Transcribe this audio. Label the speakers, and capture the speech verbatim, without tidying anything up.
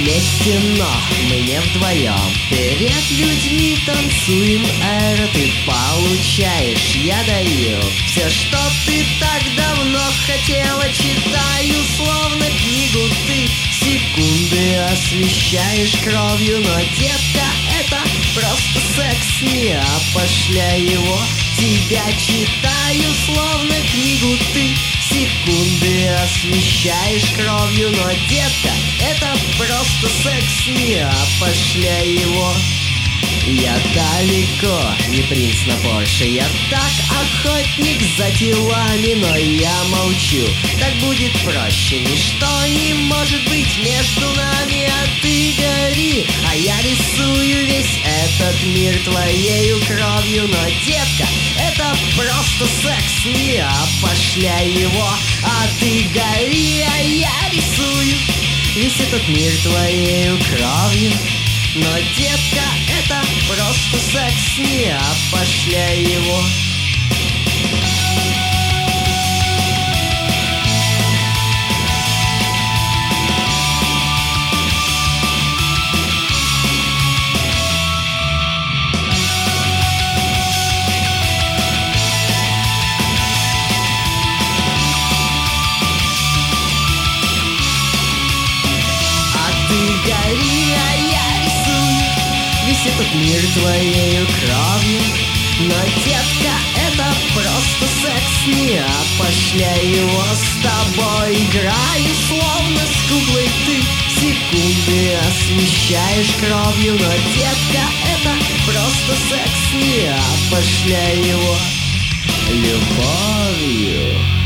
Speaker 1: вместе, но мы не вдвоем. Перед людьми танцуем эро, ты получаешь, я даю. Все, что ты так давно хотела, читаю словно книгу ты. Секунды освещаешь кровью, но, детка, это просто секс, не опошляй его. Тебя читаю словно книгу ты. Секунды освещаешь кровью, но, детка, это просто секс, не опошляй его. Я далеко не принц на Порше, я так охотник за телами, но я молчу, так будет проще. Ничто не может быть между нами, а ты гори, а я рисую весь этот мир твоею кровью. Но, детка, это просто секс, не опошляй его. А ты гори, а я рисую весь этот мир твоею кровью. Но, детка, это просто секс, не опошляй его. А ты гори, а я рисую весь этот мир твоею кровью. Но, детка, это просто секс, не опошляй его. С тобой играю, словно с куклой ты. Секунды освещаешь кровью, но, детка, это просто секс, не опошляй его. Любовью.